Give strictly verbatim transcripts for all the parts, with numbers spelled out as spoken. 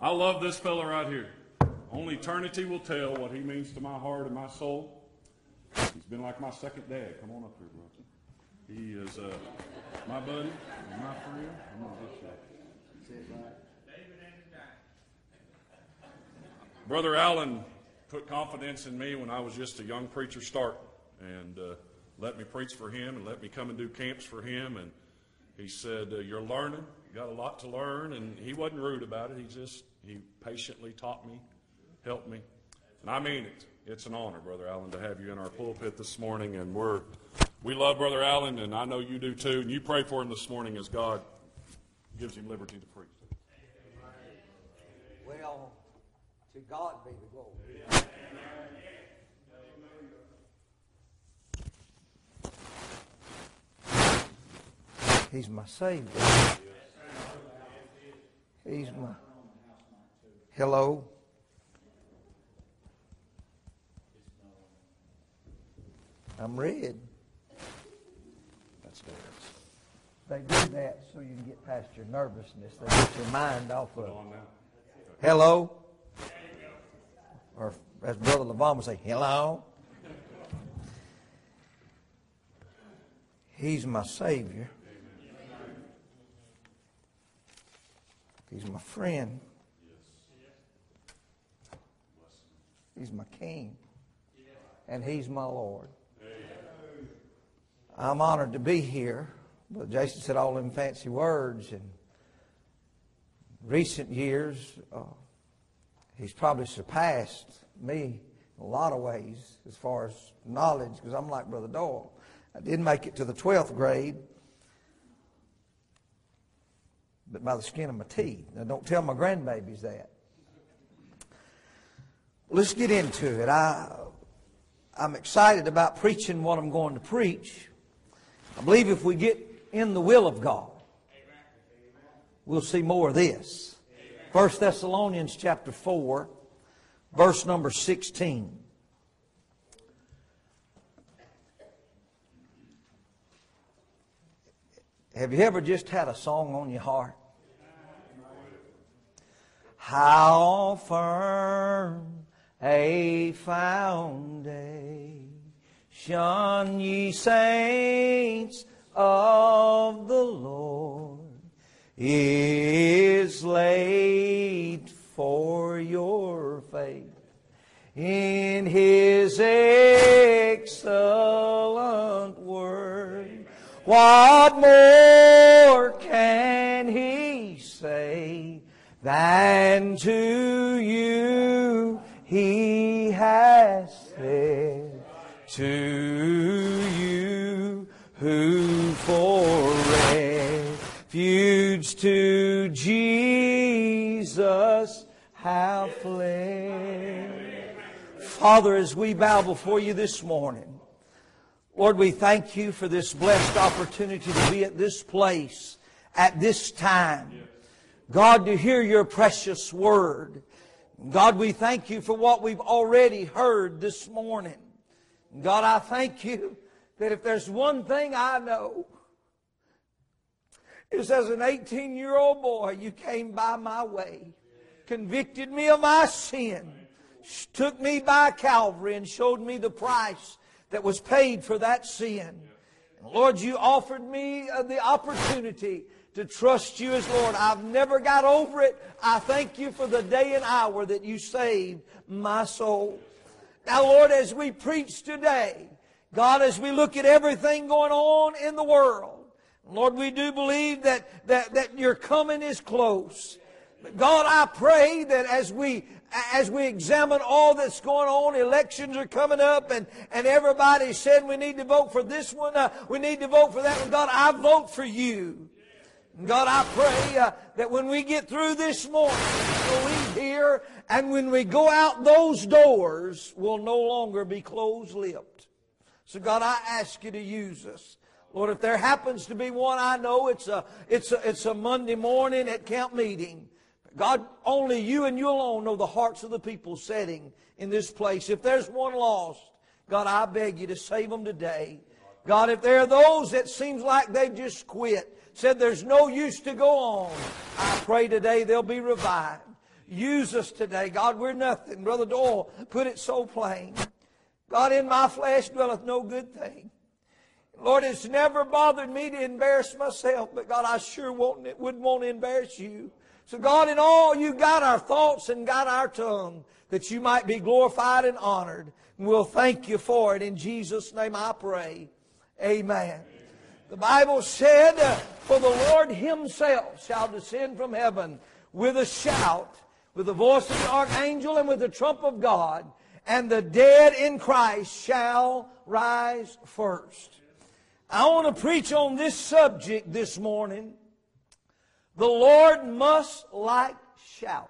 I love this fella right here. Only eternity will tell what he means to my heart and my soul. He's been like my second dad. Come on up here, brother. He is uh, my buddy and my friend. I'm going to get you. Brother Allen put confidence in me when I was just a young preacher starting, and uh, let me preach for him and let me come and do camps for him. And he said, uh, you're learning. You got a lot to learn. And he wasn't rude about it. He just, he patiently taught me, helped me. And I mean it. It's an honor, Brother Allen, to have you in our pulpit this morning. And we're, we love Brother Allen, and I know you do too. And you pray for him this morning as God gives him liberty to preach. Well, to God be the glory. He's my Savior. He's my... Hello? I'm red. That's Dad's. They do that so you can get past your nervousness. They get your mind off of it. On now. Hello? Or as Brother LeVon would say, hello? He's my Savior. He's my friend. He's my King. And He's my Lord. I'm honored to be here. But Jason said all them fancy words. In recent years, uh, he's probably surpassed me in a lot of ways as far as knowledge, because I'm like Brother Doyle. I did make it to the twelfth grade, but by the skin of my teeth. Now, don't tell my grandbabies that. Let's get into it. I, I'm excited about preaching what I'm going to preach. I believe if we get in the will of God, we'll see more of this. First Thessalonians chapter four, verse number sixteen. Have you ever just had a song on your heart? How firm a foundation, ye saints of the Lord, is laid for your faith in His excellent word. What more can He say than to you He has said? To you who for refuge to Jesus have fled. Father, as we bow before you this morning, Lord, we thank you for this blessed opportunity to be at this place at this time. God, to hear your precious word. God, we thank you for what we've already heard this morning. God, I thank you that if there's one thing I know, is as an eighteen-year-old boy, you came by my way, convicted me of my sin, took me by Calvary and showed me the price that was paid for that sin. And Lord, you offered me the opportunity to trust you as Lord. I've never got over it. I thank you for the day and hour that you saved my soul. Now, Lord, as we preach today, God, as we look at everything going on in the world, Lord, we do believe that, that, that your coming is close. But God, I pray that as we as we examine all that's going on, elections are coming up, and, and everybody said we need to vote for this one, uh, we need to vote for that one. God, I vote for you. And God, I pray uh, that when we get through this morning, we'll leave here, and when we go out those doors, we'll no longer be closed-lipped. So God, I ask you to use us. Lord, if there happens to be one, I know it's a, it's a, it's a Monday morning at camp meeting. God, only you and you alone know the hearts of the people sitting in this place. If there's one lost, God, I beg you to save them today. God, if there are those that seems like they've just quit, said there's no use to go on, I pray today they'll be revived. Use us today. God, we're nothing. Brother Doyle put it so plain. God, in my flesh dwelleth no good thing. Lord, it's never bothered me to embarrass myself, but God, I sure won't, wouldn't want to embarrass you. So God, in all, you got our thoughts and got our tongue, that you might be glorified and honored. And we'll thank you for it. In Jesus' name I pray. Amen. The Bible said, for the Lord himself shall descend from heaven with a shout, with the voice of the archangel and with the trump of God, and the dead in Christ shall rise first. I want to preach on this subject this morning. The Lord must like shouting.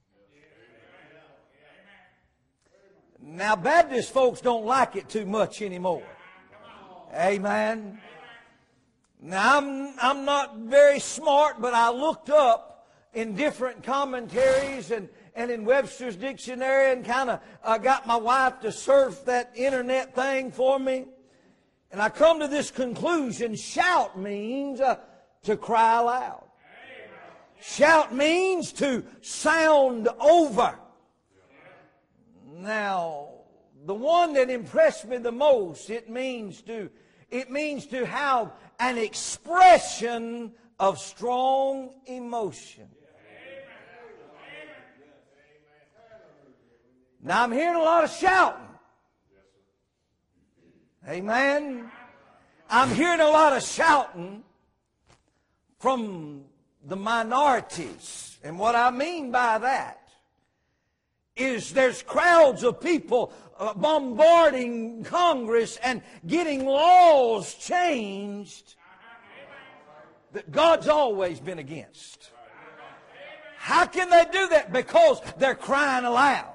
Now, Baptist folks don't like it too much anymore. Amen. Now, I'm, I'm not very smart, but I looked up in different commentaries and, and in Webster's dictionary and kind of uh, got my wife to surf that internet thing for me. And I come to this conclusion: shout means uh, to cry aloud. Shout means to sound over. Now, the one that impressed me the most, it means to, it means to have an expression of strong emotion. Now, I'm hearing a lot of shouting. Amen. I'm hearing a lot of shouting from the minorities. And what I mean by that is there's crowds of people uh, bombarding Congress and getting laws changed that God's always been against. How can they do that? Because they're crying aloud.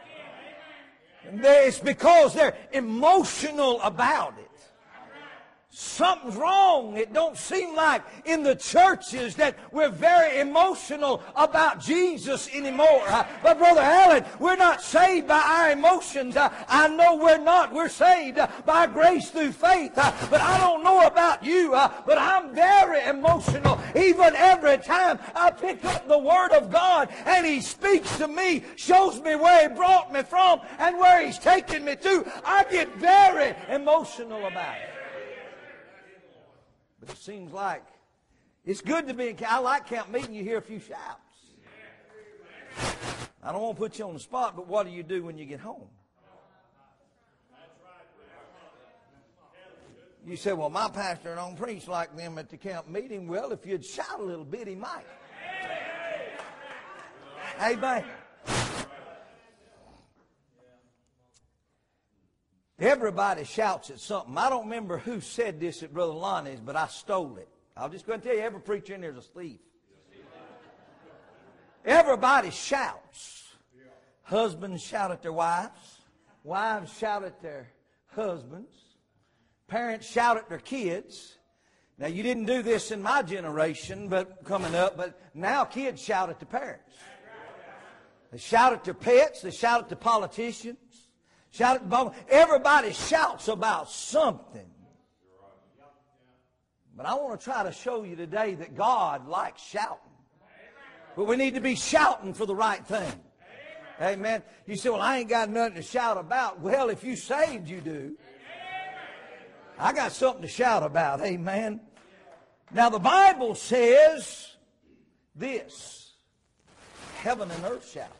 It's because they're emotional about it. Something's wrong. It don't seem like in the churches that we're very emotional about Jesus anymore. Uh, but Brother Allen, we're not saved by our emotions. Uh, I know we're not. We're saved uh, by grace through faith. Uh, but I don't know about you, uh, but I'm very emotional. Even every time I pick up the Word of God and He speaks to me, shows me where He brought me from and where He's taken me to, I get very emotional about it. But it seems like it's good to be in camp. I like camp meeting. You hear a few shouts. I don't want to put you on the spot, but what do you do when you get home? You say, well, my pastor don't preach like them at the camp meeting. Well, if you'd shout a little bit, he might. Amen. Everybody shouts at something. I don't remember who said this at Brother Lonnie's, but I stole it. I'll just go and tell you, every preacher in there is a thief. Everybody shouts. Husbands shout at their wives. Wives shout at their husbands. Parents shout at their kids. Now, you didn't do this in my generation, but coming up, but now kids shout at the parents. They shout at their pets. They shout at the politicians. Shout at the bottom. Everybody shouts about something. But I want to try to show you today that God likes shouting. But we need to be shouting for the right thing. Amen. You say, well, I ain't got nothing to shout about. Well, if you saved, you do. I got something to shout about. Amen. Now, the Bible says this: heaven and earth shouts.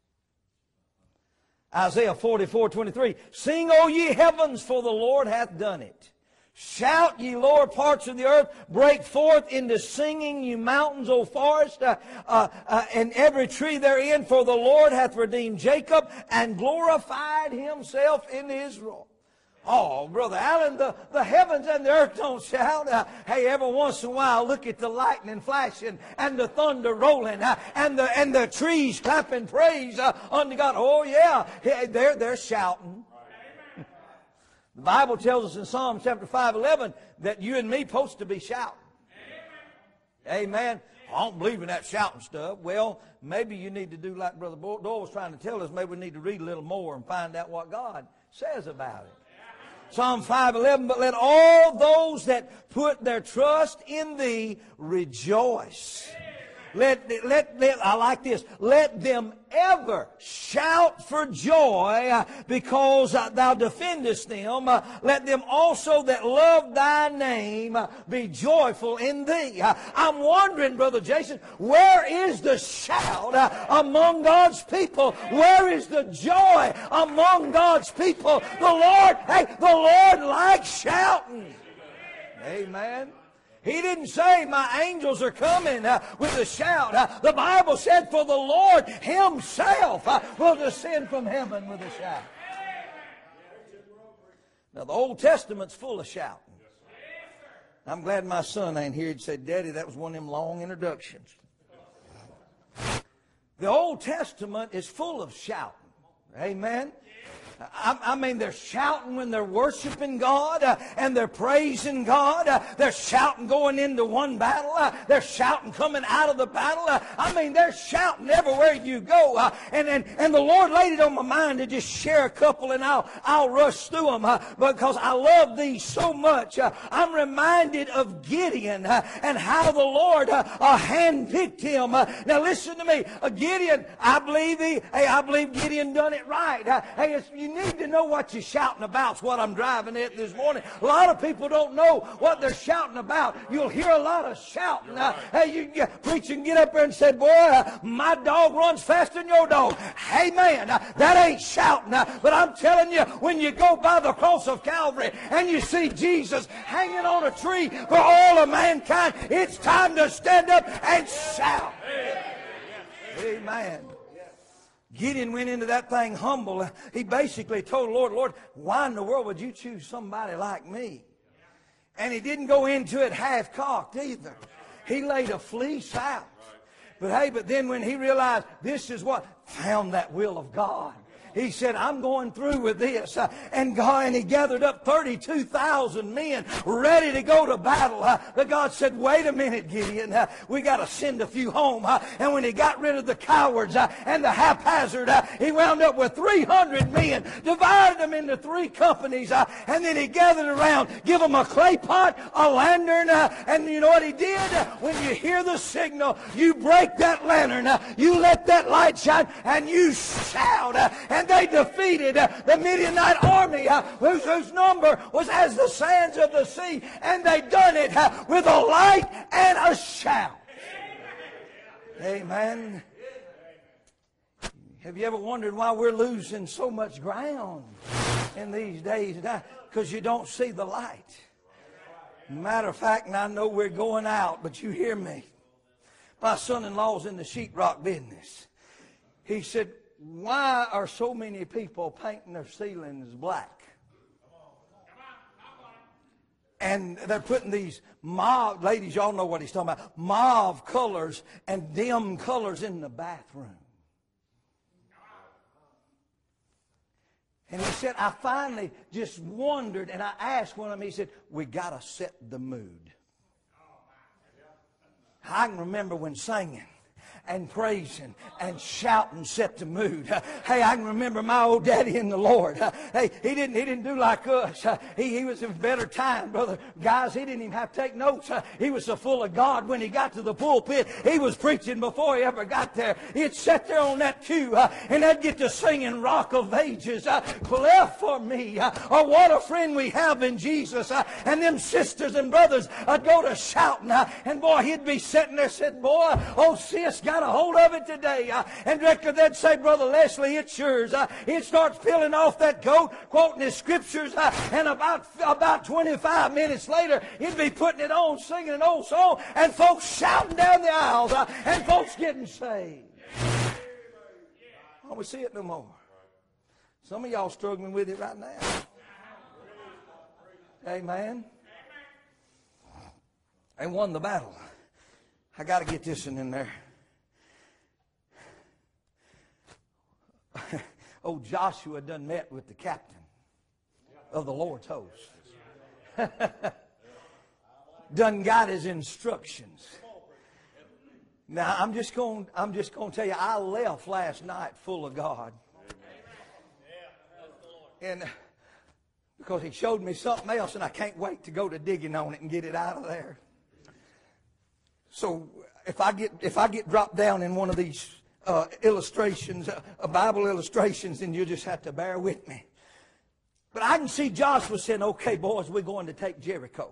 Isaiah forty-four twenty-three. Sing, O ye heavens, for the Lord hath done it. Shout, ye lower parts of the earth. Break forth into singing, you mountains, O forest, uh, uh, uh, and every tree therein. For the Lord hath redeemed Jacob and glorified Himself in Israel. Oh, Brother Allen, the, the heavens and the earth don't shout. Uh, hey, every once in a while, look at the lightning flashing and the thunder rolling uh, and the and the trees clapping praise uh, unto God. Oh, yeah, they're, they're shouting. The Bible tells us in Psalm chapter five eleven that you and me supposed to be shouting. Amen. I don't believe in that shouting stuff. Well, maybe you need to do like Brother Doyle was trying to tell us. Maybe we need to read a little more and find out what God says about it. Psalm five eleven, but let all those that put their trust in Thee rejoice. Let, let, let, I like this. Let them ever shout for joy uh, because uh, thou defendest them. Uh, let them also that love thy name uh, be joyful in thee. Uh, I'm wondering, Brother Jason, where is the shout uh, among God's people? Where is the joy among God's people? The Lord, hey, the Lord likes shouting. Amen. He didn't say, my angels are coming uh, with a shout. Uh, the Bible said, for the Lord Himself uh, will descend from heaven with a shout. Now, the Old Testament's full of shouting. I'm glad my son ain't here. He'd say, Daddy, that was one of them long introductions. The Old Testament is full of shouting. Amen. I, I mean, they're shouting when they're worshiping God uh, and they're praising God. Uh, they're shouting going into one battle. Uh, they're shouting coming out of the battle. Uh, I mean, they're shouting everywhere you go. Uh, and, and, and the Lord laid it on my mind to just share a couple, and I'll, I'll rush through them uh, because I love these so much. Uh, I'm reminded of Gideon uh, and how the Lord uh, uh, handpicked him. Uh, now, listen to me. Uh, Gideon, I believe he, hey, I believe Gideon done it right. Uh, hey, it's, you need to know what you're shouting about. Is what I'm driving at this morning. A lot of people don't know what they're shouting about. You'll hear a lot of shouting. Uh, hey, you can preach and get up there and say, boy, uh, my dog runs faster than your dog. Hey, man, uh, that ain't shouting. Uh, but I'm telling you, when you go by the cross of Calvary and you see Jesus hanging on a tree for all of mankind, it's time to stand up and shout. Amen. Gideon went into that thing humble. He basically told the Lord, Lord, why in the world would you choose somebody like me? And he didn't go into it half-cocked either. He laid a fleece out. But hey, but then when he realized this is what found that will of God, he said, I'm going through with this. Uh, and God, and he gathered up thirty-two thousand men ready to go to battle. Uh, but God said, wait a minute, Gideon. Uh, we got to send a few home. Uh, and when he got rid of the cowards uh, and the haphazard, uh, he wound up with three hundred men, divided them into three companies. Uh, and then he gathered around, give them a clay pot, a lantern. Uh, and you know what he did? Uh, when you hear the signal, you break that lantern. Uh, you let that light shine and you shout. Uh, and they defeated uh, the Midianite army, uh, whose, whose number was as the sands of the sea. And they done it uh, with a light and a shout. Amen. Have you ever wondered why we're losing so much ground in these days? Because you don't see the light. Matter of fact, and I know we're going out, but you hear me. My son-in-law's in the sheetrock business. He said, why are so many people painting their ceilings black? And they're putting these mauve, ladies, y'all know what he's talking about, mauve colors and dim colors in the bathroom. And he said, I finally just wondered, and I asked one of them, he said, we got to set the mood. I can remember when singing and praising and shouting set the mood. Uh, hey, I can remember my old daddy in the Lord. Uh, hey, he didn't he didn't do like us. Uh, he, he was in better time, brother. Guys, he didn't even have to take notes. Uh, he was so full of God when he got to the pulpit. He was preaching before he ever got there. He'd sit there on that pew uh, and they'd get to singing Rock of Ages. Uh, Cleft for me. Uh, oh, what a friend we have in Jesus. Uh, and them sisters and brothers would go to shouting. Uh, and boy, he'd be sitting there saying, boy, oh sis, got a hold of it today. Uh, and directly they'd say, Brother Leslie, it's yours. Uh, it starts peeling off that coat, quoting his scriptures, uh, and about about twenty-five minutes later, he'd be putting it on, singing an old song, and folks shouting down the aisles, uh, and folks getting saved. I don't see it no more. Some of y'all struggling with it right now. Amen. They won the battle. I got to get this one in there. Oh, Joshua done met with the captain of the Lord's host. Done got his instructions. Now I'm just going. I'm just going to tell you. I left last night full of God, and because He showed me something else, and I can't wait to go to digging on it and get it out of there. So if I get if I get dropped down in one of these uh, illustrations, uh, Bible illustrations, then you'll just have to bear with me. But I can see Joshua saying, "Okay, boys, we're going to take Jericho."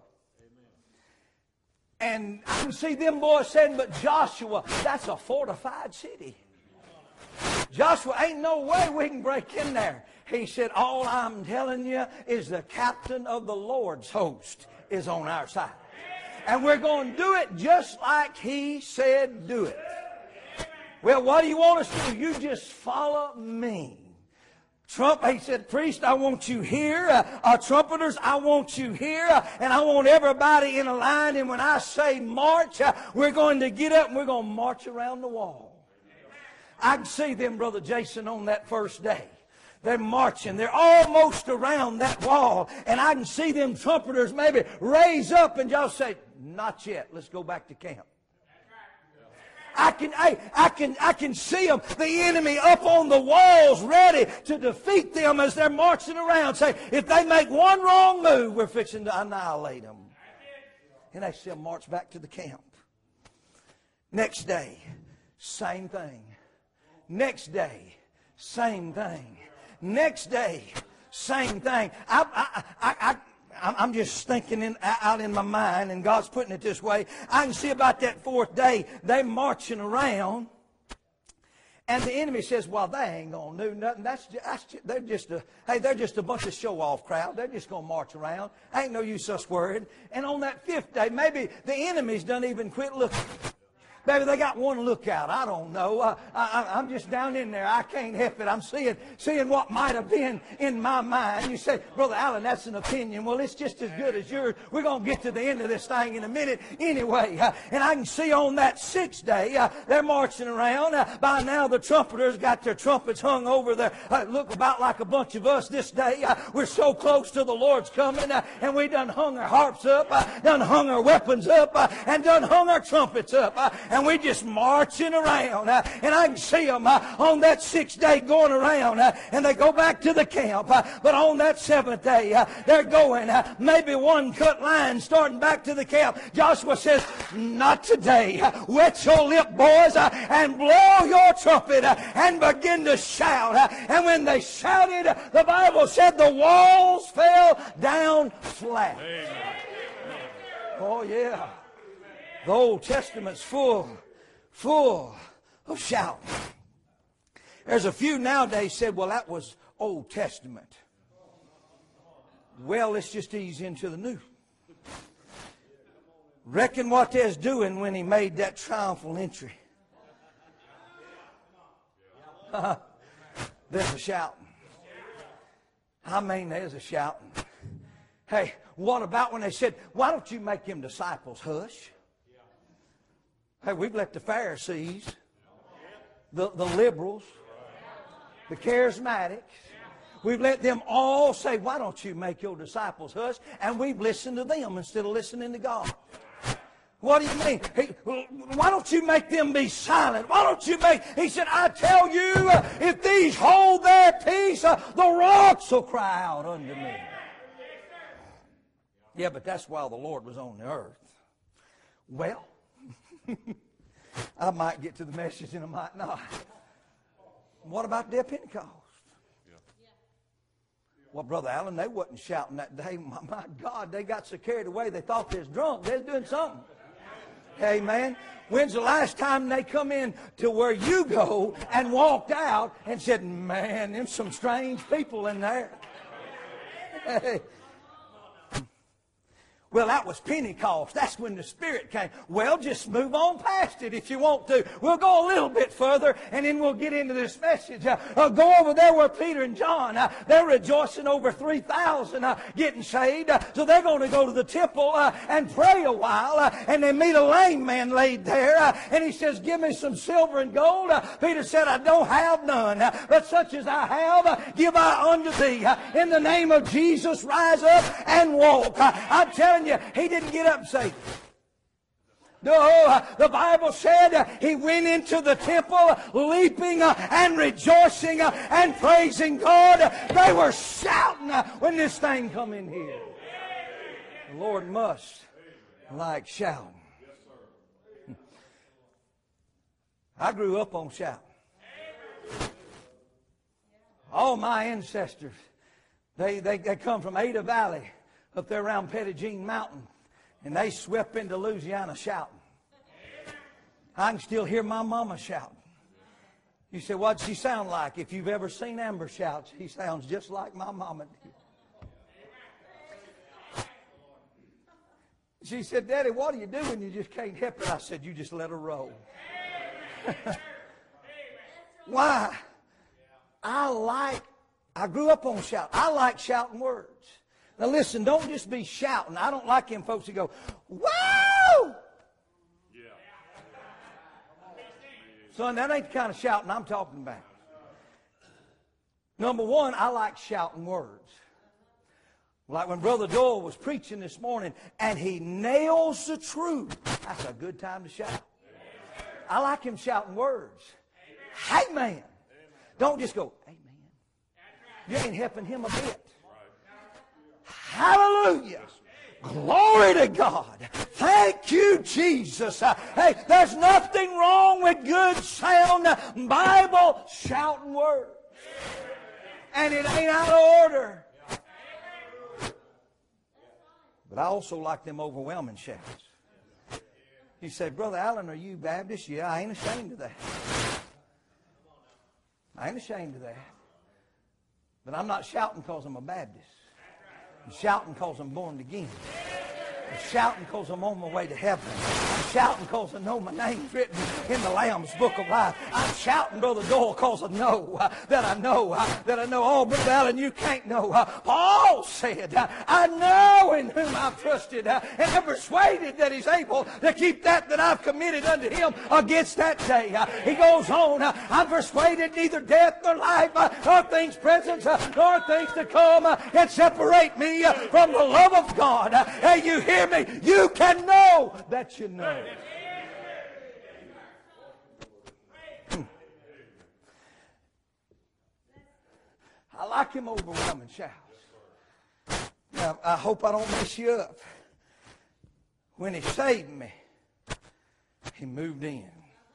And I can see them boys saying, "But Joshua, that's a fortified city. Joshua, ain't no way we can break in there." He said, "All I'm telling you is the captain of the Lord's host is on our side. And we're going to do it just like he said do it." Well, what do you want us to do? You just follow me. Trump, he said, "Priest, I want you here. Uh, uh, trumpeters, I want you here. Uh, and I want everybody in a line. And when I say march, uh, we're going to get up and we're going to march around the wall." I can see them, Brother Jason, on that first day. They're marching. They're almost around that wall. And I can see them trumpeters maybe raise up and just say, "Not yet. Let's go back to camp." I can, I, I can, I can see them, the enemy up on the walls ready to defeat them as they're marching around. Say, if they make one wrong move, we're fixing to annihilate them. And they still march back to the camp. Next day, same thing. Next day, same thing. Next day, same thing. I, I, I, I, I'm just thinking in, out in my mind, and God's putting it this way. I can see about that fourth day, they marching around, and the enemy says, "Well, they ain't going to do nothing. That's just, that's just, they're just a, hey, they're just a bunch of show-off crowd. They're just going to march around. Ain't no use us worried." And on that fifth day, maybe the enemy's done even quit looking. Maybe they got one lookout. I don't know. Uh, I, I'm just down in there. I can't help it. I'm seeing seeing what might have been in my mind. You say, "Brother Allen, that's an opinion." Well, it's just as good as yours. We're going to get to the end of this thing in a minute anyway. Uh, and I can see on that sixth day, uh, they're marching around. Uh, by now, the trumpeters got their trumpets hung over there. Uh, look about like a bunch of us this day. Uh, we're so close to the Lord's coming. Uh, and we done hung our harps up, uh, done hung our weapons up, uh, and done hung our trumpets up. Uh, And we just marching around. Uh, and I can see them uh, on that sixth day going around. Uh, and they go back to the camp. Uh, but on that seventh day, uh, they're going. Uh, maybe one cut line starting back to the camp. Joshua says, "Not today. Uh, wet your lip, boys, uh, and blow your trumpet uh, and begin to shout." Uh, and when they shouted, uh, the Bible said the walls fell down flat. Amen. Oh, yeah. The Old Testament's full, full of shouting. There's a few nowadays said, "Well, that was Old Testament." Well, let's just ease into the New. Reckon what they's doing when he made that triumphal entry. There's a shouting. I mean, there's a shouting. Hey, what about when they said, "Why don't you make them disciples hush?" Hey, we've let the Pharisees, the, the liberals, the charismatics, we've let them all say, "Why don't you make your disciples hush?" And we've listened to them instead of listening to God. What do you mean? He, why don't you make them be silent? Why don't you make... He said, "I tell you, if these hold their peace, uh, the rocks will cry out unto me." Yeah, but that's while the Lord was on the earth. Well... I might get to the message and I might not. What about their Pentecost? Yeah. Well, Brother Allen, they wasn't shouting that day. My, my God, they got so carried away they thought they was drunk. They was doing something. Amen. When's the last time they come in to where you go and walked out and said, "Man, there's some strange people in there"? Hey. Well, that was Pentecost. That's when the Spirit came. Well, just move on past it if you want to. We'll go a little bit further, and then we'll get into this message. Uh, uh, go over there where Peter and John, uh, they're rejoicing over three thousand uh, getting saved. Uh, so they're going to go to the temple uh, and pray a while, uh, and they meet a lame man laid there, uh, and he says, "Give me some silver and gold." Uh, Peter said, "I don't have none, uh, but such as I have, uh, give I unto thee. Uh, in the name of Jesus, rise up and walk." Uh, I'm telling you, he didn't get up and say, no, the Bible said he went into the temple leaping and rejoicing and praising God. They were shouting when this thing come in here. The Lord must like shouting. I grew up on shouting. All my ancestors, they, they, they come from Ada Valley up there around Petit Jean Mountain, and they swept into Louisiana shouting. I can still hear my mama shouting. You say, what'd she sound like? If you've ever seen Amber shout, she sounds just like my mama did. She said, Daddy, what do you do when you just can't help it? I said, you just let her roll. Why? I like, I grew up on shouting. I like shouting words. Now listen, don't just be shouting. I don't like them folks who go, whoa! Son, that ain't the kind of shouting I'm talking about. Number one, I like shouting words. Like when Brother Doyle was preaching this morning, and he nails the truth. That's a good time to shout. I like him shouting words. Amen. Don't just go, amen. You ain't helping him a bit. Hallelujah. Glory to God. Thank you, Jesus. Uh, hey, there's nothing wrong with good sound uh, Bible shouting words. And it ain't out of order. But I also like them overwhelming shouts. You say, Brother Allen, are you Baptist? Yeah, I ain't ashamed of that. I ain't ashamed of that. But I'm not shouting because I'm a Baptist. I'm shouting because I'm born again. I'm shouting because I'm on my way to heaven. I'm shouting because I know my name's written in the Lamb's Book of Life. I'm shouting, Brother Doyle, because I know uh, that I know uh, that I know. Oh, Brother Allen, you can't know. Uh, Paul said, uh, I know in whom I've trusted uh, and am persuaded that he's able to keep that that I've committed unto him against that day. Uh, he goes on, uh, I'm persuaded neither death nor life, uh, nor things present, uh, nor things to come uh, can separate me uh, from the love of God. Uh, hey, you hear me? You can know that you know. Hmm. I like him overwhelming shouts. Now, I hope I don't mess you up. When he saved me, he moved in.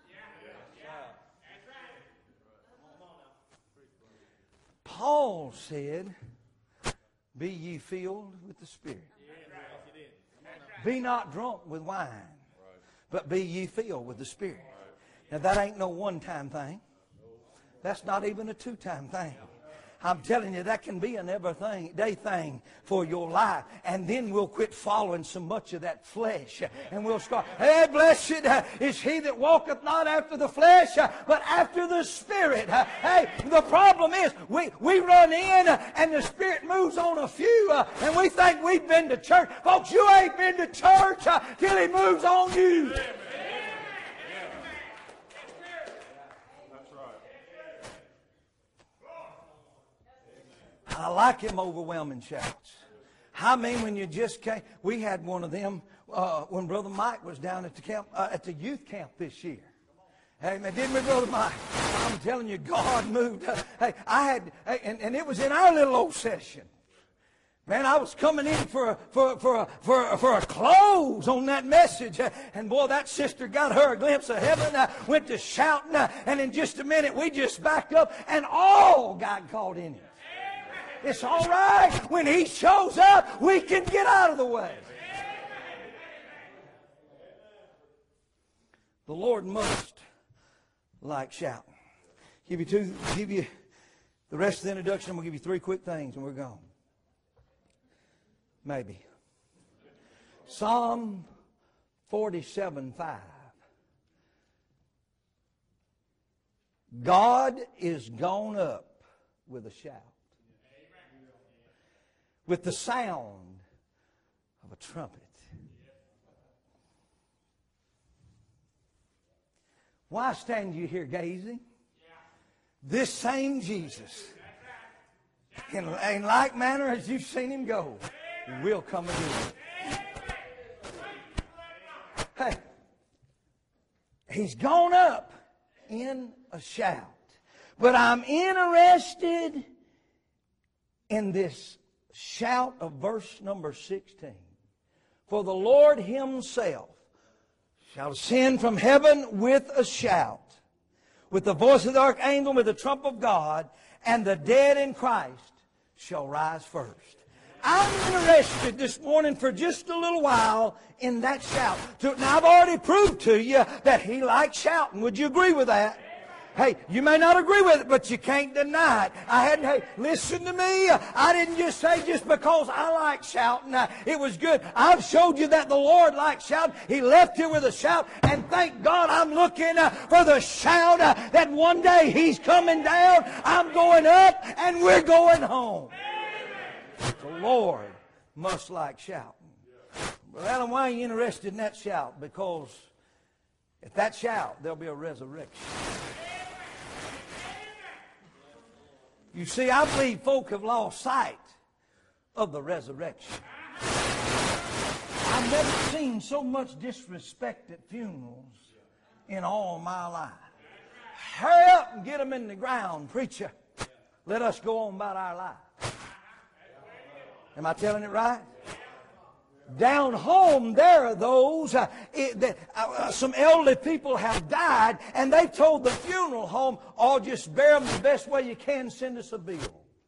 Paul said, be ye filled with the Spirit. Be not drunk with wine, but be ye filled with the Spirit. Now that ain't no one-time thing. That's not even a two-time thing. I'm telling you, that can be an everyday thing for your life. And then we'll quit following so much of that flesh. And we'll start, hey, blessed is he that walketh not after the flesh, but after the Spirit. Hey, the problem is, we, we run in and the Spirit moves on a few, and we think we've been to church. Folks, you ain't been to church till he moves on you. I like him overwhelming shouts. I mean, when you just can't. We had one of them uh, when Brother Mike was down at the camp, uh, at the youth camp this year. Hey, man, didn't we, Brother Mike? I'm telling you, God moved. Uh, hey, I had, hey, and, and it was in our little old session. Man, I was coming in for a, for, for, a, for, a, for a close on that message. Uh, and boy, that sister got her a glimpse of heaven, uh, went to shouting, uh, and in just a minute we just backed up and all got caught in it. It's all right. When he shows up, we can get out of the way. The Lord must like shouting. Give you two, give you the rest of the introduction. I'm going to give you three quick things and we're gone. Maybe. Psalm forty-seven five. God is gone up with a shout, with the sound of a trumpet. Why stand you here gazing? This same Jesus, in, in like manner as you've seen him go, will come again. Hey, he's gone up in a shout. But I'm interested in this shout of verse number sixteen. For the Lord himself shall ascend from heaven with a shout, with the voice of the archangel, with the trump of God, and the dead in Christ shall rise first. I'm interested this morning for just a little while in that shout. Now, I've already proved to you that He likes shouting. Would you agree with that? Hey, you may not agree with it, but you can't deny it. I hadn't, hey, listen to me. I didn't just say just because I like shouting, uh, it was good. I've showed you that the Lord likes shouting. He left here with a shout, and thank God I'm looking uh, for the shout uh, that one day He's coming down, I'm going up, and we're going home. The Lord must like shouting. Brother Alan, why are you interested in that shout? Because at that shout, there'll be a resurrection. You see, I believe folk have lost sight of the resurrection. I've never seen so much disrespect at funerals in all my life. Hurry up and get them in the ground, preacher. Let us go on about our life. Am I telling it right? Down home, there are those, uh, it, that, uh, some elderly people have died, and they've told the funeral home, oh, just bury them the best way you can, send us a bill.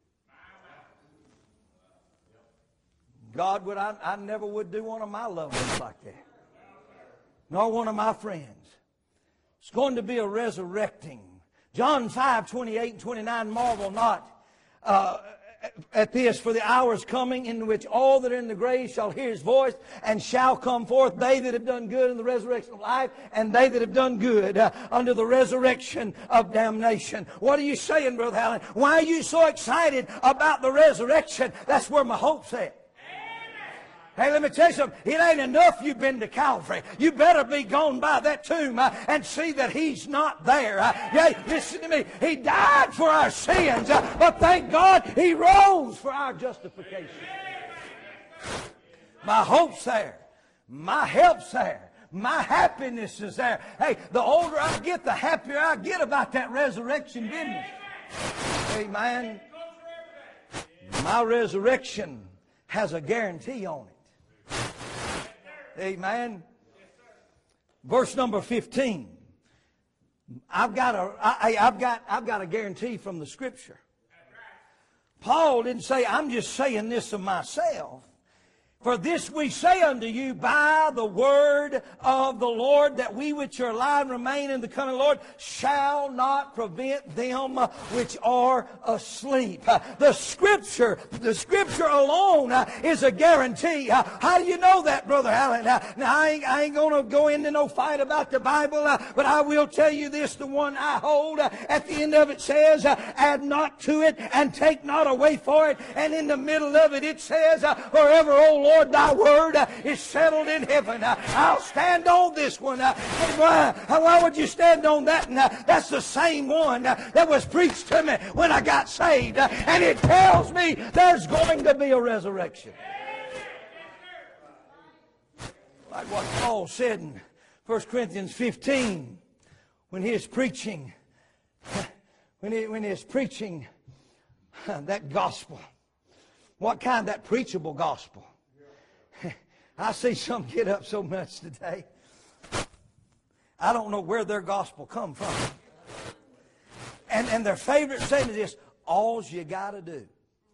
God, would I, I never would do one of my loved ones like that. Nor one of my friends. It's going to be a resurrecting. John five, twenty-eight and twenty-nine, marvel not uh, at this, for the hour is coming in which all that are in the grave shall hear His voice, and shall come forth, they that have done good in the resurrection of life, and they that have done good uh, under the resurrection of damnation. What are you saying, Brother Allen? Why are you so excited about the resurrection? That's where my hope's at. Hey, let me tell you something. It ain't enough you've been to Calvary. You better be gone by that tomb uh, and see that He's not there. Uh, yeah, listen to me. He died for our sins, uh, but thank God He rose for our justification. My hope's there. My help's there. My happiness is there. Hey, the older I get, the happier I get about that resurrection business. Amen. My resurrection has a guarantee on it. Amen. Verse number fifteen. I've got a, I, I've got, I've got a guarantee from the Scripture. Paul didn't say, I'm just saying this of myself. For this we say unto you by the word of the Lord, that we which are alive and remain in the coming Lord shall not prevent them which are asleep. The Scripture, the Scripture alone is a guarantee. How do you know that, Brother Allen? Now, I ain't, I ain't going to go into no fight about the Bible, but I will tell you this, the one I hold, at the end of it says, add not to it and take not away for it. And in the middle of it, it says, forever, O Lord, Lord, thy word uh, is settled in heaven. Uh, I'll stand on this one. Uh, why, why would you stand on that? And, uh, that's the same one uh, that was preached to me when I got saved. Uh, and it tells me there's going to be a resurrection. Like what Paul said in First Corinthians fifteen when he is preaching, when he, when he is preaching that gospel. What kind? That preachable gospel. I see some get up so much today. I don't know where their gospel come from. And, and their favorite saying is this, all's you got to do.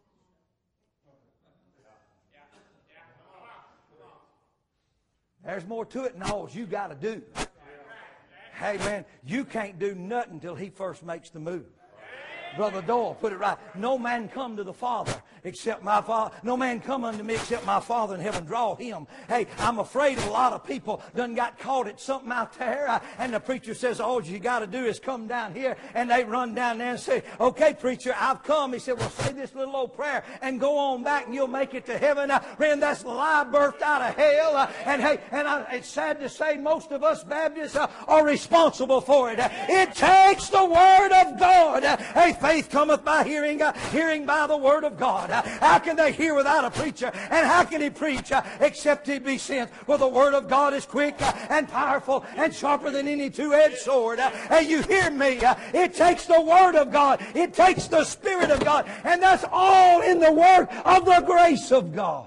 There's more to it than all's you got to do. Hey, man, you can't do nothing until He first makes the move. Brother Doyle put it right. No man come to the Father except my Father. No man come unto me except my Father in heaven draw him. Hey, I'm afraid a lot of people done got caught at something out there, uh, and the preacher says, all you got to do is come down here, and they run down there and say, okay, preacher, I've come. He said, well, say this little old prayer and go on back, and you'll make it to heaven. Uh, friend, that's the lie birthed out of hell. Uh, and hey, and I, it's sad to say most of us Baptists uh, are responsible for it. Uh, it takes the Word of God. Uh, hey, faith cometh by hearing, uh, hearing by the Word of God. Uh, how can they hear without a preacher? And how can he preach uh, except he be sent? Well, the Word of God is quick uh, and powerful and sharper than any two-edged sword. Uh, and you hear me? Uh, it takes the Word of God. It takes the Spirit of God. And that's all in the work of the grace of God.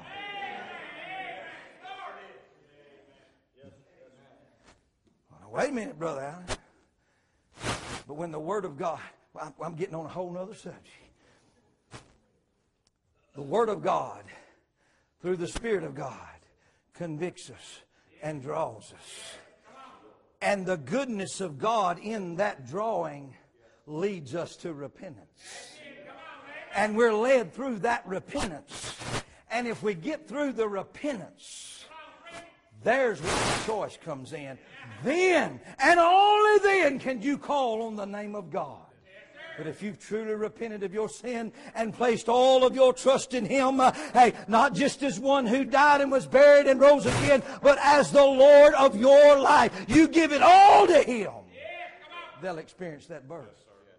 Wait a minute, Brother Allen. But when the Word of God, well, I'm getting on a whole other subject. The Word of God, through the Spirit of God, convicts us and draws us. And the goodness of God in that drawing leads us to repentance. And we're led through that repentance. And if we get through the repentance, there's where the choice comes in. Then, and only then, can you call on the name of God. But if you've truly repented of your sin and placed all of your trust in Him, uh, hey, not just as one who died and was buried and rose again, but as the Lord of your life, you give it all to Him, they'll experience that birth.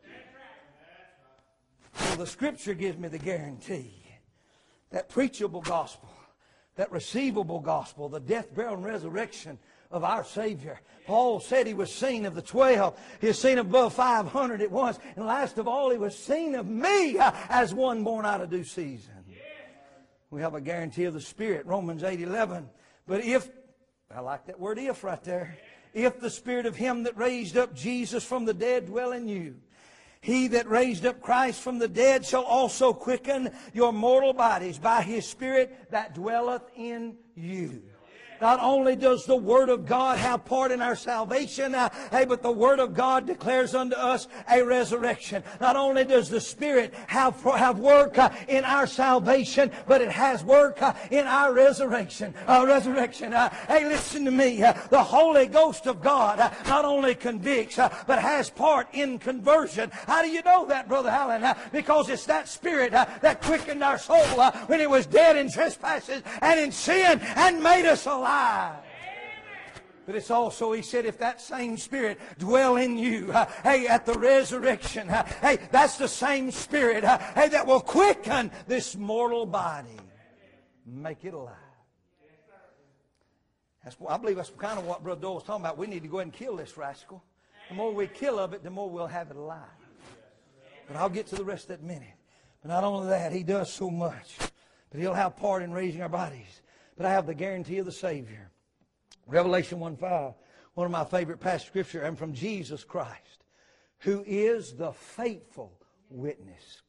So the Scripture gives me the guarantee that preachable gospel, that receivable gospel, the death, burial, and resurrection of our Savior. Paul said He was seen of the twelve. He was seen above five hundred at once. And last of all, He was seen of me uh, as one born out of due season. We have a guarantee of the Spirit, Romans eight eleven. But if, I like that word if right there, if the Spirit of Him that raised up Jesus from the dead dwell in you, He that raised up Christ from the dead shall also quicken your mortal bodies by His Spirit that dwelleth in you. Not only does the Word of God have part in our salvation, uh, hey, but the Word of God declares unto us a resurrection. Not only does the Spirit have, have work uh, in our salvation, but it has work uh, in our resurrection. Uh, resurrection. Uh, hey, listen to me. Uh, the Holy Ghost of God uh, not only convicts, uh, but has part in conversion. How do you know that, Brother Allen? Uh, because it's that Spirit uh, that quickened our soul uh, when it was dead in trespasses and in sin and made us alive. But it's also, he said, if that same Spirit dwell in you, uh, hey, at the resurrection, uh, hey, that's the same Spirit, uh, hey, that will quicken this mortal body, make it alive. That's, I believe that's kind of what Brother Doyle was talking about. We need to go ahead and kill this rascal. The more we kill of it, the more we'll have it alive. But I'll get to the rest of that in a minute. But not only that, He does so much, but He'll have part in raising our bodies. But I have the guarantee of the Savior. Revelation one five, one of my favorite passages of Scripture, and from Jesus Christ, who is the faithful witness,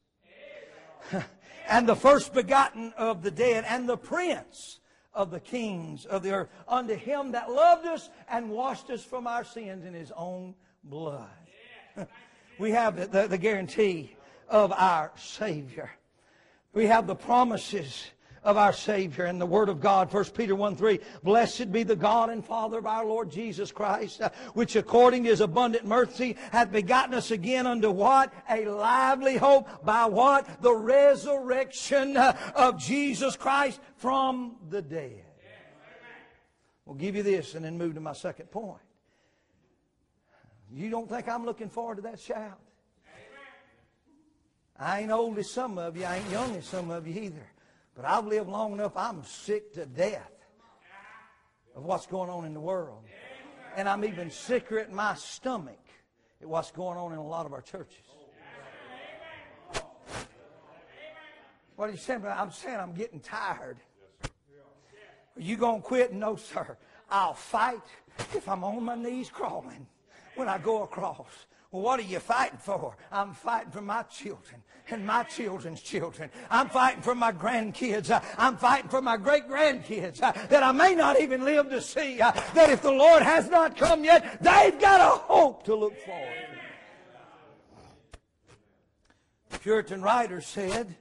and the first begotten of the dead, and the prince of the kings of the earth, unto Him that loved us and washed us from our sins in His own blood. We have the, the, the guarantee of our Savior. We have the promises of our Savior and the Word of God. First Peter one three, blessed be the God and Father of our Lord Jesus Christ, uh, which according to His abundant mercy hath begotten us again unto what? A lively hope. By what? The resurrection uh, of Jesus Christ from the dead. We'll give you this and then move to my second point. You don't think I'm looking forward to that shout? I ain't old as some of you. I ain't young as some of you either. But I've lived long enough, I'm sick to death of what's going on in the world. And I'm even sicker at my stomach at what's going on in a lot of our churches. What are you saying? I'm saying I'm getting tired. Are you going to quit? No, sir. I'll fight if I'm on my knees crawling when I go across. Well, what are you fighting for? I'm fighting for my children and my children's children. I'm fighting for my grandkids. I'm fighting for my great-grandkids that I may not even live to see. That if the Lord has not come yet, they've got a hope to look forward to. The Puritan writer said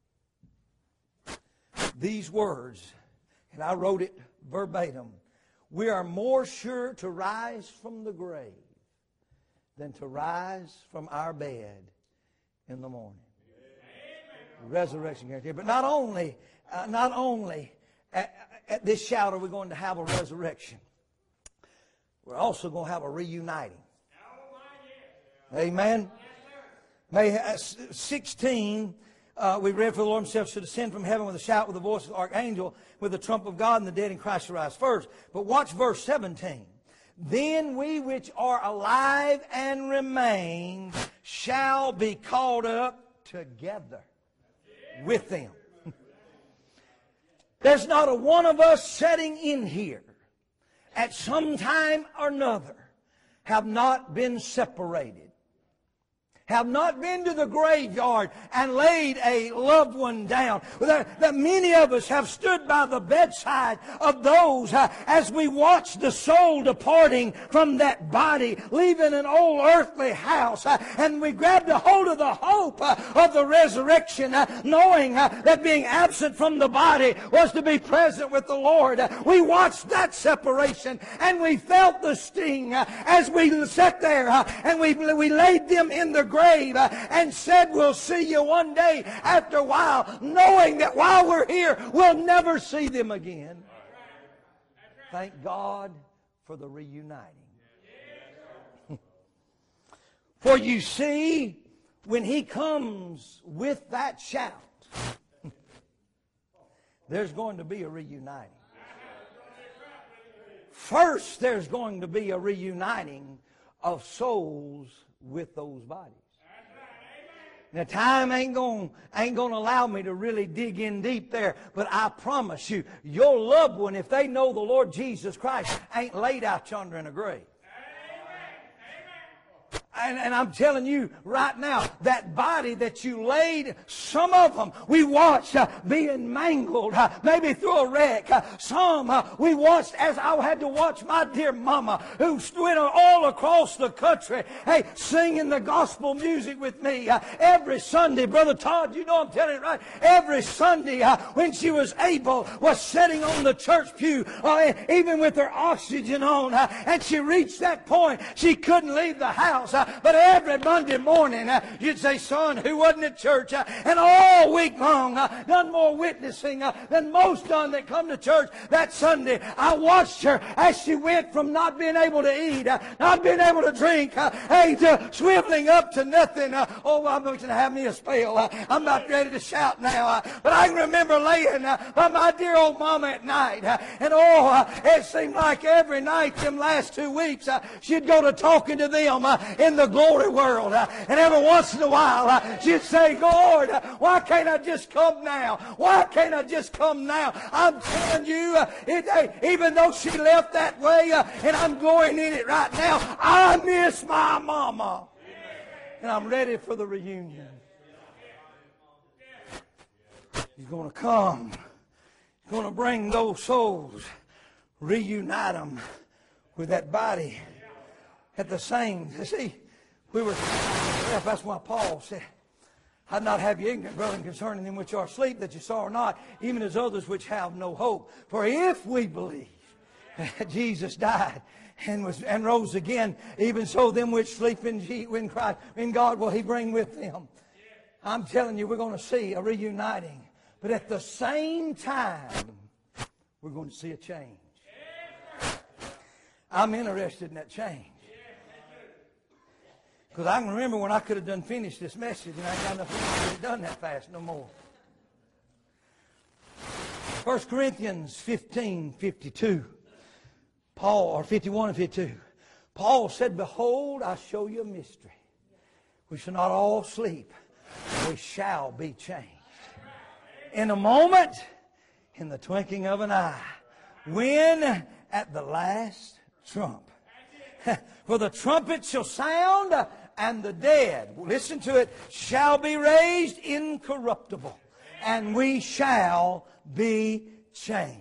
these words, and I wrote it verbatim. We are more sure to rise from the grave than to rise from our bed in the morning. The resurrection guarantee. But not only, uh, not only at, at this shout are we going to have a resurrection, we're also going to have a reuniting. Amen. May uh, sixteen. Uh, we read, for the Lord Himself should ascend from heaven with a shout, with the voice of the archangel, with the trump of God, and the dead in Christ shall rise first. But watch verse seventeen. Then we which are alive and remain shall be caught up together with them. There's not a one of us sitting in here at some time or another have not been separated have not been to the graveyard and laid a loved one down. That, that many of us have stood by the bedside of those uh, as we watch the soul departing from that body, leaving an old earthly house, uh, and we grabbed a hold of the hope uh, of the resurrection, uh, knowing uh, that being absent from the body was to be present with the Lord. Uh, we watched that separation, and we felt the sting uh, as we sat there uh, and we, we laid them in the grave uh, and said, we'll see you one day after a while, knowing that while we're here, we'll never see them again. Thank God for the reuniting. For you see, when He comes with that shout, there's going to be a reuniting. First, there's going to be a reuniting of souls with those bodies. Now, time ain't going ain't going to allow me to really dig in deep there, but I promise you, your loved one, if they know the Lord Jesus Christ, ain't laid out yonder in a grave. And, and I'm telling you right now, that body that you laid, some of them we watched uh, being mangled, uh, maybe through a wreck. Uh, some uh, we watched as I had to watch my dear mama, who went all across the country, hey, singing the gospel music with me uh, every Sunday. Brother Todd, you know I'm telling you right. Every Sunday uh, when she was able, was sitting on the church pew, uh, even with her oxygen on, uh, and she reached that point she couldn't leave the house. Uh, But every Monday morning, uh, you'd say, son, who wasn't at church? Uh, and all week long, uh, done more witnessing uh, than most done that come to church. That Sunday, I watched her as she went from not being able to eat, uh, not being able to drink, uh, hey, to swiveling up to nothing. Uh, oh, I'm going to have me a spell. Uh, I'm about ready to shout now. Uh, but I can remember laying uh, by my dear old mama at night. Uh, and oh, uh, it seemed like every night them last two weeks, uh, she'd go to talking to them uh, in the glory world. Uh, and every once in a while, uh, she'd say, Lord, uh, why can't I just come now? Why can't I just come now? I'm telling you, uh, it, uh, even though she left that way, uh, and I'm going in it right now, I miss my mama. And I'm ready for the reunion. He's going to come. He's going to bring those souls, reunite them with that body at the same. See, we were, that's why Paul said, I'd not have you ignorant, brethren, concerning them which are asleep, that you saw or not, even as others which have no hope. For if we believe that Jesus died and was and rose again, even so them which sleep in, in Christ, in God will He bring with them. I'm telling you, we're going to see a reuniting. But at the same time, we're going to see a change. I'm interested in that change. Because I can remember when I could have done finished this message, and I ain't got enough to get it done that fast no more. First Corinthians fifteen fifty-two. Paul, or fifty-one and fifty-two. Paul said, behold, I show you a mystery. We shall not all sleep. We shall be changed. In a moment, in the twinkling of an eye. When at the last trump. For the trumpet shall sound, and the dead, listen to it, shall be raised incorruptible, and we shall be changed.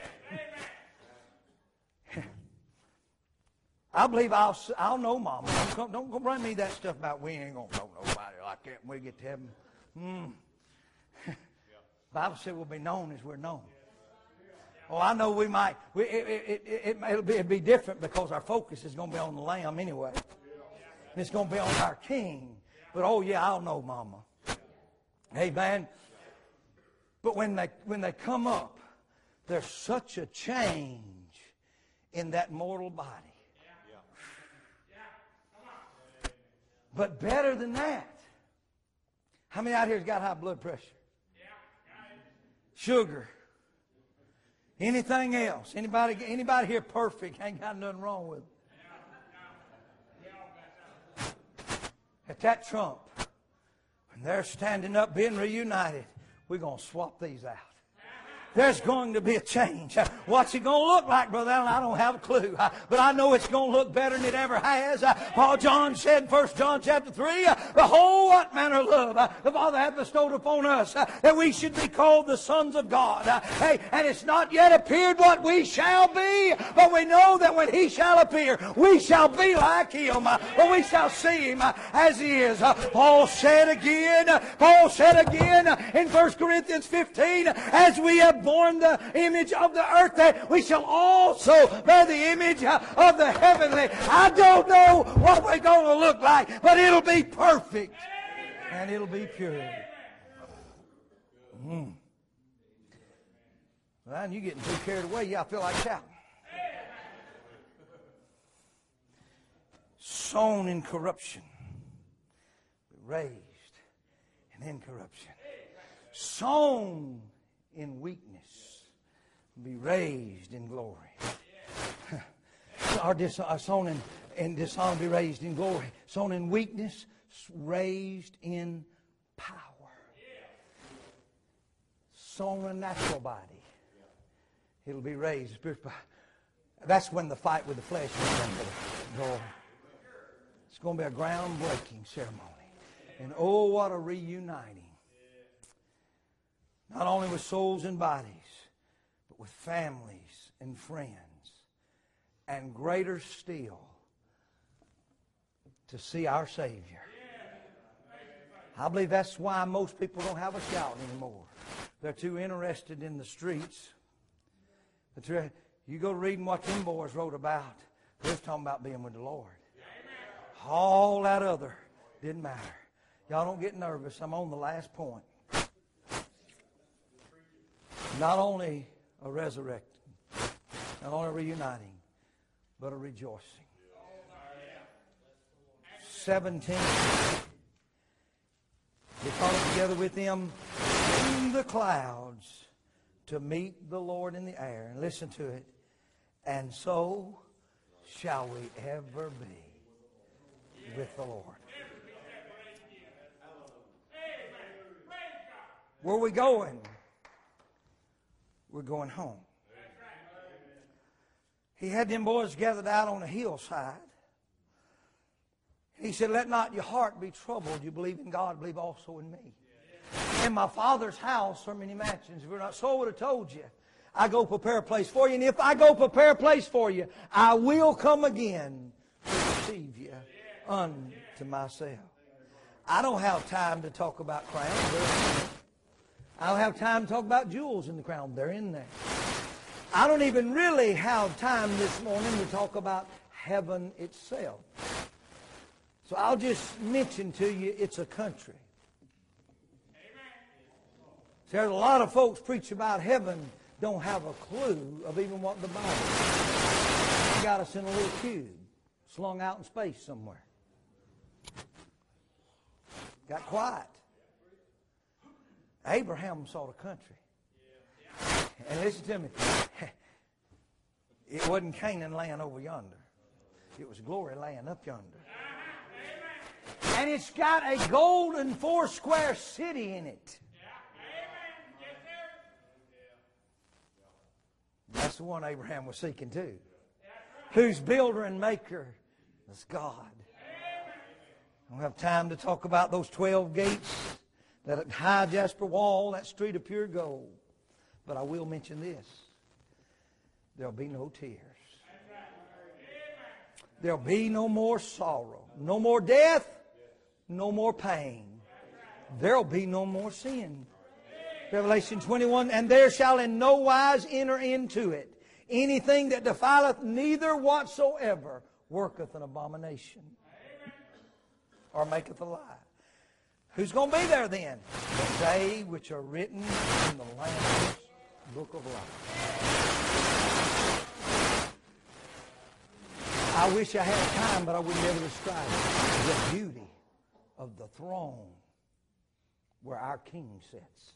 I believe I'll I'll know, Mama. Don't, don't go bring me that stuff about we ain't gonna know nobody. I can't wait to get to heaven. Mm. Bible said we'll be known as we're known. Oh, I know we might. We, it, it, it, it, it'll, be, it'll be different because our focus is going to be on the Lamb anyway. And it's going to be on our King. But oh yeah, I'll know, Mama. Amen. But when they when they come up, there's such a change in that mortal body. But better than that, how many out here has got high blood pressure? Sugar? Anything else? Anybody, anybody here perfect? Ain't got nothing wrong with them. At that trump, when they're standing up being reunited, we're going to swap these out. There's going to be a change. What's it going to look like, Brother Allen? I don't have a clue. But I know it's going to look better than it ever has. Paul John said in First John chapter three, behold, what manner of love the Father hath bestowed upon us, that we should be called the sons of God. Hey, and it's not yet appeared what we shall be, but we know that when He shall appear, we shall be like Him, but we shall see Him as He is. Paul said again, Paul said again in First Corinthians fifteen, as we have borne the image of the earth, that we shall also bear the image of the heavenly. I don't know what we're going to look like, but it'll be perfect and it'll be pure. Mm. Well, you're getting too carried away. Yeah, I feel like shouting. Sown in corruption, raised in incorruption. Sown in weakness, be raised in glory. Our dis- uh, sown in, in dishonor, be raised in glory. Sown in weakness, raised in power. Sown in a natural body, it'll be raised. That's when the fight with the flesh will go. It's going to be a groundbreaking ceremony. And oh, what a reuniting. Not only with souls and bodies, but with families and friends. And greater still, to see our Savior. I believe that's why most people don't have a shout anymore. They're too interested in the streets. You go reading what them boys wrote about. They're talking about being with the Lord. All that other didn't matter. Y'all don't get nervous. I'm on the last point. Not only a resurrecting, not only a reuniting, but a rejoicing. seventeen. They caught together with them in the clouds to meet the Lord in the air. And listen to it. And so shall we ever be with the Lord. Where are we going? We're going home. He had them boys gathered out on a hillside. He said, let not your heart be troubled. You believe in God, believe also in me. In my Father's house are many mansions. If we're not so, I would have told you. I go prepare a place for you. And if I go prepare a place for you, I will come again to receive you unto myself. I don't have time to talk about crowns. I don't have time to talk about jewels in the crown. They're in there. I don't even really have time this morning to talk about heaven itself. So I'll just mention to you it's a country. See, there's a lot of folks preach about heaven don't have a clue of even what the Bible is. They got us in a little cube, slung out in space somewhere. Got quiet. Abraham saw the country. And listen to me. It wasn't Canaan land over yonder. It was glory land up yonder. And it's got a golden four-square city in it. That's the one Abraham was seeking too. Whose builder and maker is God. I don't have time to talk about those twelve gates, that high jasper wall, that street of pure gold. But I will mention this. There'll be no tears. There'll be no more sorrow. No more death. No more pain. There'll be no more sin. Revelation twenty-one, and there shall in no wise enter into it anything that defileth, neither whatsoever worketh an abomination or maketh a lie. Who's going to be there then? They which are written in the Lamb's book of life. I wish I had time, but I wouldn't be able to describe it. The beauty of the throne where our King sits.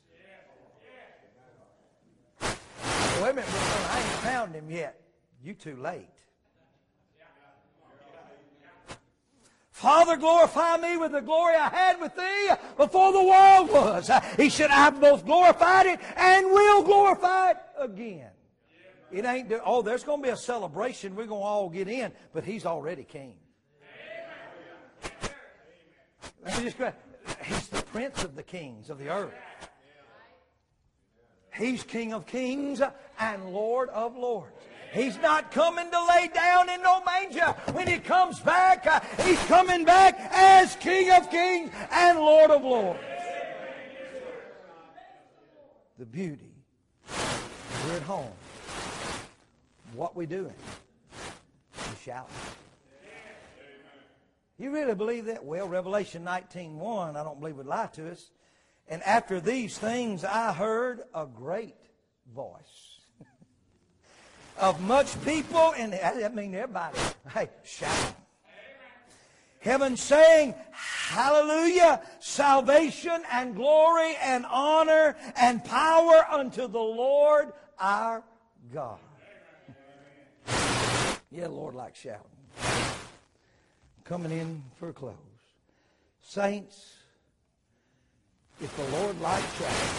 Wait a minute, brother, I ain't found him yet. You too late. Father, glorify me with the glory I had with thee before the world was. He said, I've both glorified it and will glorify it again. It ain't, oh, there's going to be a celebration. We're going to all get in, but He's already King. Let me just go. He's the Prince of the kings of the earth. He's King of kings and Lord of lords. He's not coming to lay down in no manger. When He comes back, uh, He's coming back as King of kings and Lord of lords. The beauty. We're at home. What we doing? We shouting. You really believe that? Well, Revelation nineteen one, I don't believe would lie to us. And after these things I heard a great voice of much people, and that means everybody, hey, shouting. Heaven saying, hallelujah, salvation and glory and honor and power unto the Lord our God. Yeah, the Lord likes shouting. Coming in for a close. Saints, if the Lord likes shouting,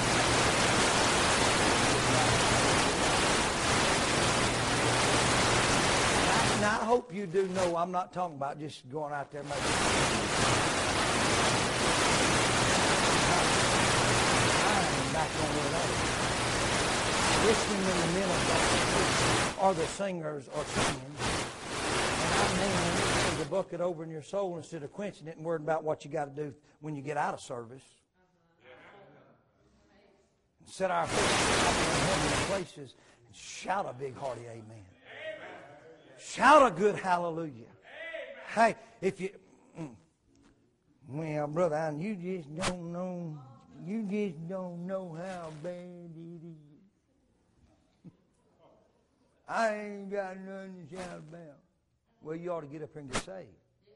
now I hope you do know I'm not talking about just going out there making. I'm back on where that is. Listening when the men of God or the singers are singing, and I mean the bucket over in your soul instead of quenching it and worrying about what you got to do when you get out of service. And set our feet up in heavenly places and shout a big hearty amen. Shout a good hallelujah. Hey, if you, well, brother, Allen, you just don't know, you just don't know how bad it is. I ain't got nothing to shout about. Well, you ought to get up here and get saved.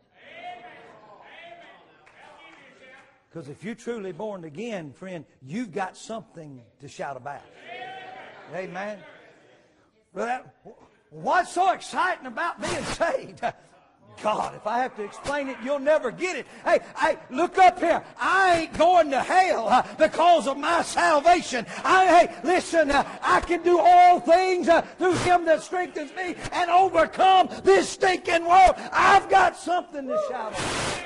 Because if you're truly born again, friend, you've got something to shout about. Amen. Brother, what's so exciting about being saved? God, if I have to explain it, you'll never get it. Hey, hey, look up here. I ain't going to hell uh, because of my salvation. I, hey, listen, uh, I can do all things uh, through Him that strengthens me and overcome this stinking world. I've got something to shout about.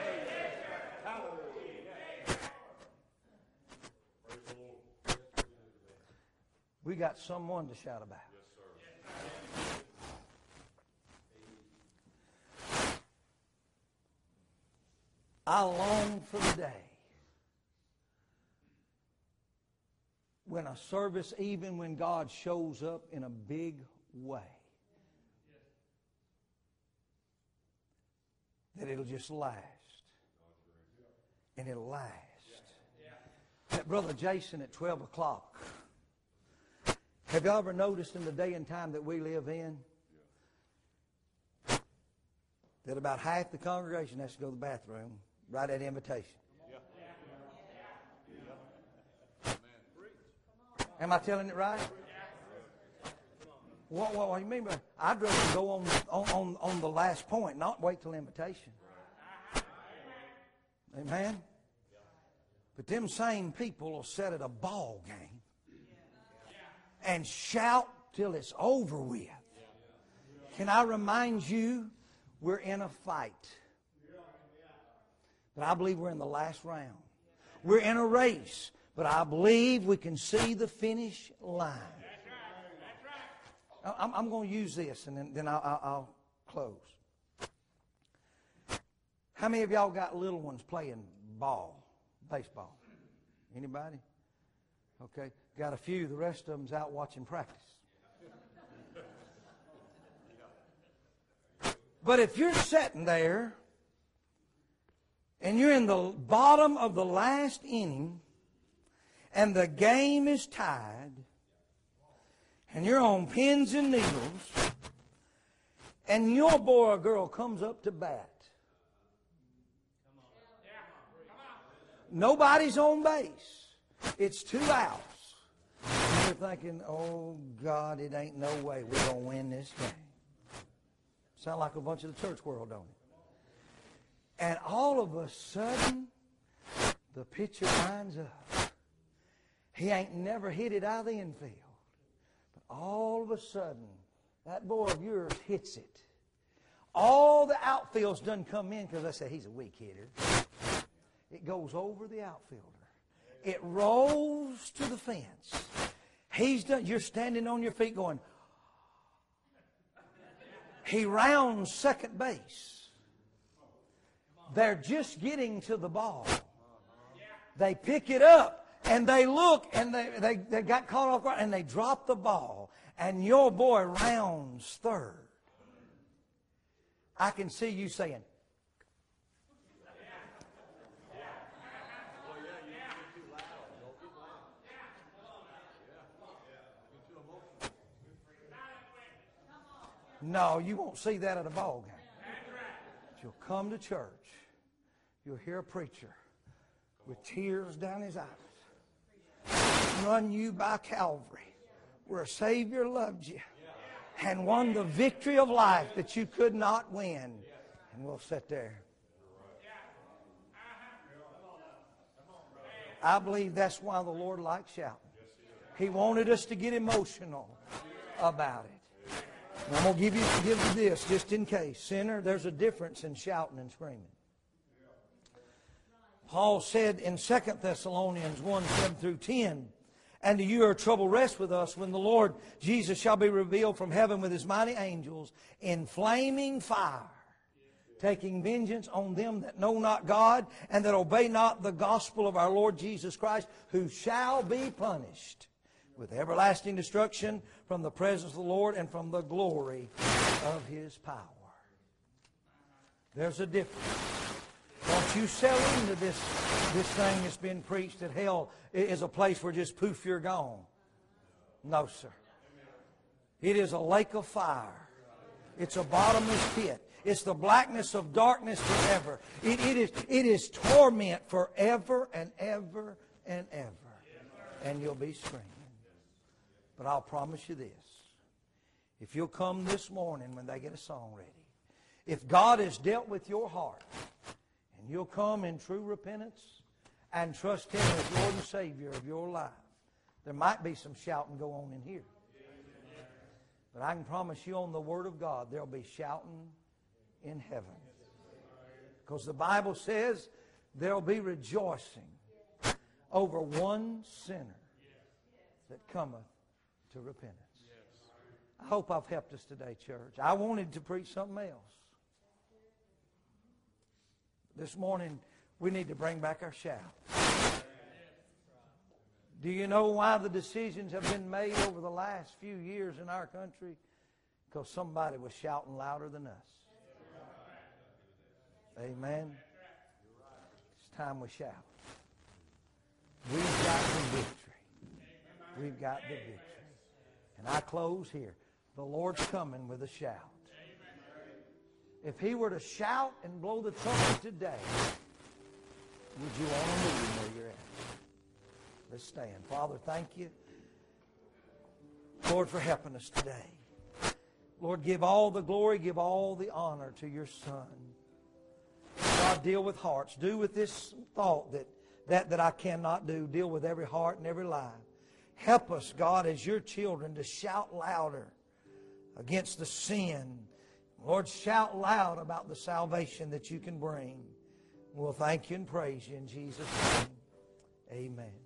We got someone to shout about. I long for the day when a service, even when God shows up in a big way, that it'll just last. And it'll last. That Brother Jason at twelve o'clock. Have you ever noticed in the day and time that we live in that about half the congregation has to go to the bathroom right at invitation? Am I telling it right? What, what, what do you mean by? I'd rather go on, on, on the last point, not wait till invitation. Amen? But them same people will sit at a ball game and shout till it's over with. Can I remind you, we're in a fight. But I believe we're in the last round. We're in a race, but I believe we can see the finish line. I'm, I'm going to use this, and then, then I'll, I'll, I'll close. How many of y'all got little ones playing ball, baseball? Anybody? Okay. Got a few. The rest of them's out watching practice. But if you're sitting there and you're in the bottom of the last inning and the game is tied and you're on pins and needles and your boy or girl comes up to bat, nobody's on base. It's two outs. And you're thinking, oh, God, it ain't no way we're going to win this game. Sound like a bunch of the church world, don't it? And all of a sudden, the pitcher lines up. He ain't never hit it out of the infield. But all of a sudden, that boy of yours hits it. All the outfield's done come in because I said he's a weak hitter. It goes over the outfielder. It rolls to the fence. He's done. You're standing on your feet going. He rounds second base. They're just getting to the ball. They pick it up and they look and they, they, they got caught off guard and they drop the ball. And your boy rounds third. I can see you saying, no, you won't see that at a ball game. But you'll come to church. You'll hear a preacher with tears down his eyes run you by Calvary, where a Savior loved you and won the victory of life that you could not win. And we'll sit there. I believe that's why the Lord likes shouting. He wanted us to get emotional about it. And I'm going to give you, give you this just in case. Sinner, there's a difference in shouting and screaming. Paul said in Second Thessalonians one, seven through ten, and to you are trouble rest with us when the Lord Jesus shall be revealed from heaven with his mighty angels in flaming fire, taking vengeance on them that know not God and that obey not the gospel of our Lord Jesus Christ, who shall be punished with everlasting destruction from the presence of the Lord and from the glory of his power. There's a difference. Don't you sell into this, this thing that's been preached that hell is a place where just poof, you're gone. No, sir. It is a lake of fire. It's a bottomless pit. It's the blackness of darkness forever. It, it, is, it is torment forever and ever and ever. And you'll be screaming. But I'll promise you this. If you'll come this morning when they get a song ready, if God has dealt with your heart, and you'll come in true repentance and trust Him as Lord and Savior of your life, there might be some shouting go on in here. But I can promise you on the Word of God, there'll be shouting in heaven. Because the Bible says there'll be rejoicing over one sinner that cometh to repentance. I hope I've helped us today, church. I wanted to preach something else. This morning, we need to bring back our shout. Do you know why the decisions have been made over the last few years in our country? Because somebody was shouting louder than us. Amen. It's time we shout. We've got the victory. We've got the victory. And I close here. The Lord's coming with a shout. If He were to shout and blow the trumpet today, would you want to meet Him where you're at? Let's stand. Father, thank you, Lord, for helping us today. Lord, give all the glory, give all the honor to your Son. God, deal with hearts. Do with this thought that, that, that I cannot do. Deal with every heart and every life. Help us, God, as your children, to shout louder against the sin. Lord, shout loud about the salvation that you can bring. We'll thank you and praise you in Jesus' name. Amen.